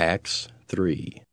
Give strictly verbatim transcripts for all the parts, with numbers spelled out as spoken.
Acts three.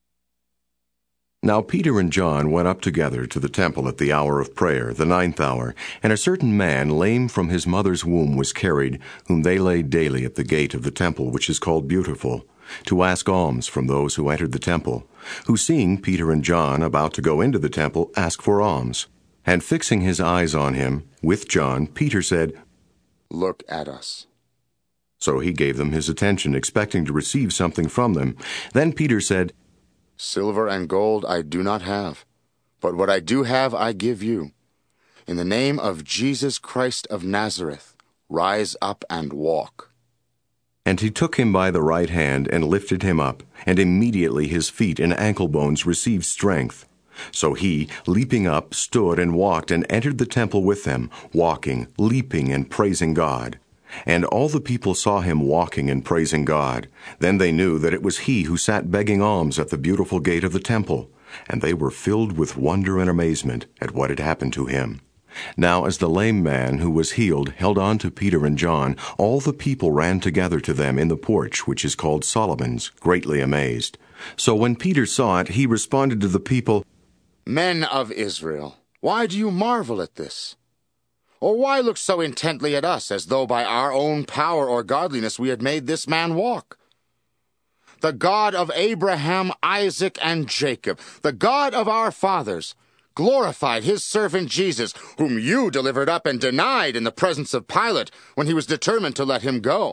Now Peter and John went up together to the temple at the hour of prayer, the ninth hour, and a certain man, lame from his mother's womb, was carried, whom they laid daily at the gate of the temple, which is called Beautiful, to ask alms from those who entered the temple, who, seeing Peter and John about to go into the temple, asked for alms. And fixing his eyes on him, with John, Peter said, "Look at us." So he gave them his attention, expecting to receive something from them. Then Peter said, "Silver and gold I do not have, but what I do have I give you. In the name of Jesus Christ of Nazareth, rise up and walk." And he took him by the right hand and lifted him up, and immediately his feet and ankle bones received strength. So he, leaping up, stood and walked and entered the temple with them, walking, leaping, and praising God. And all the people saw him walking and praising God. Then they knew that it was he who sat begging alms at the Beautiful gate of the temple, and they were filled with wonder and amazement at what had happened to him. Now as the lame man who was healed held on to Peter and John, all the people ran together to them in the porch, which is called Solomon's, greatly amazed. So when Peter saw it, he responded to the people, "Men of Israel, why do you marvel at this? Or why look so intently at us, as though by our own power or godliness we had made this man walk? The God of Abraham, Isaac, and Jacob, the God of our fathers, glorified his servant Jesus, whom you delivered up and denied in the presence of Pilate when he was determined to let him go.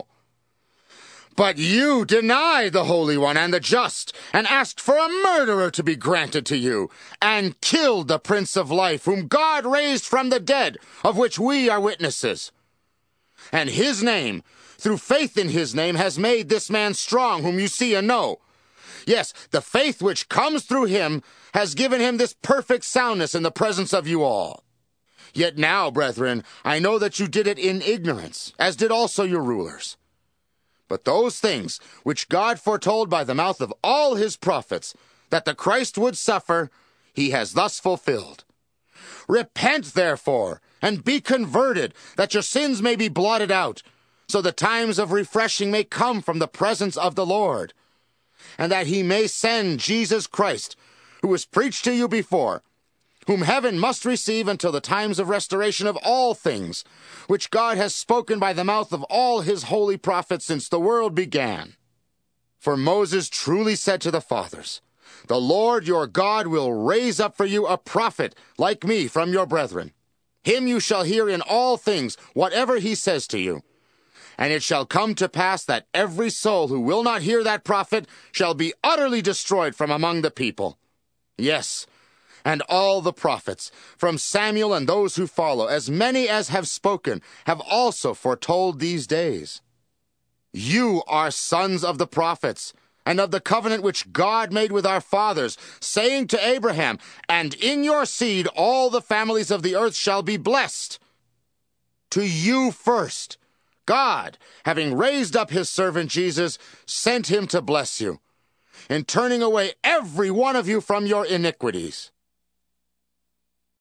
But you denied the Holy One and the Just, and asked for a murderer to be granted to you, and killed the Prince of Life, whom God raised from the dead, of which we are witnesses. And his name, through faith in his name, has made this man strong, whom you see and know. Yes, the faith which comes through him has given him this perfect soundness in the presence of you all. Yet now, brethren, I know that you did it in ignorance, as did also your rulers. But those things which God foretold by the mouth of all his prophets, that the Christ would suffer, he has thus fulfilled. Repent, therefore, and be converted, that your sins may be blotted out, so the times of refreshing may come from the presence of the Lord, and that he may send Jesus Christ, who was preached to you before, whom heaven must receive until the times of restoration of all things, which God has spoken by the mouth of all his holy prophets since the world began. For Moses truly said to the fathers, 'The Lord your God will raise up for you a prophet like me from your brethren. Him you shall hear in all things, whatever he says to you. And it shall come to pass that every soul who will not hear that prophet shall be utterly destroyed from among the people.' Yes, and all the prophets, from Samuel and those who follow, as many as have spoken, have also foretold these days. You are sons of the prophets, and of the covenant which God made with our fathers, saying to Abraham, 'And in your seed all the families of the earth shall be blessed.' To you first, God, having raised up his servant Jesus, sent him to bless you, in turning away every one of you from your iniquities.